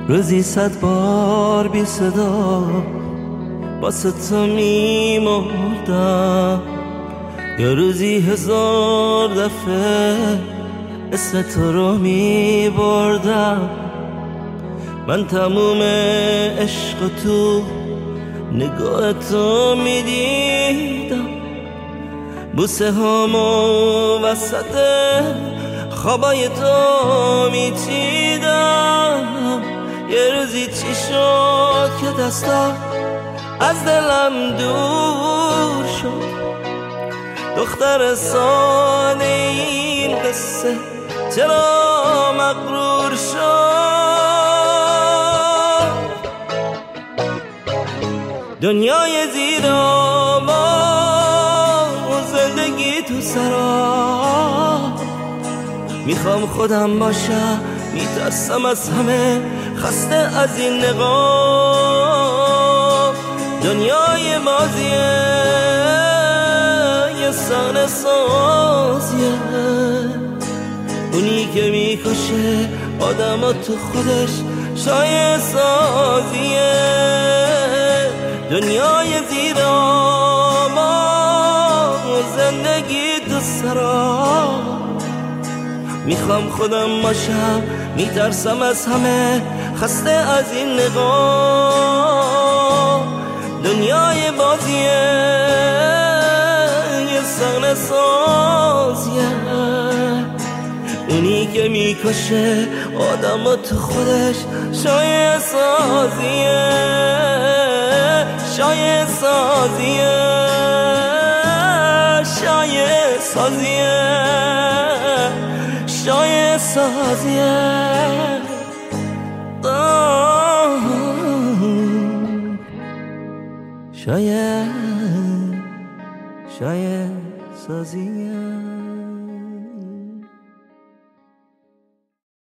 روزی 100 بار بی صدا واسه تو میمردم، یا روزی 1000 دفعه اسم تو رو میبردم. من تموم عشق تو نگاه تو میدیدم، بوسه هامو وسط خوابای تو میچیدم. یه روزی چی شد که دستا از دلم دور شد، دختر ساده این قصه چرا مغرور شد؟ دنیای زیر آباد، زندگی تو سرا، میخوام خودم باشم، میترسم از همه، خسته از این نقاب. دنیای بازیه، یه صحنه سازیه، اونی که میکشه آدم تو خودش شایع سازیه. دنیای زیر آباد، زندگی تو سرا، میخوام خودم باشم، میترسم از همه، خسته از این نگاه. دنیای بازیه، یه صحنه سازیه، اونی که میکشه آدم تو خودش شایع سازیه، شایع سازیه، شایع سازیه، شایع سازیه. شایع سازیه.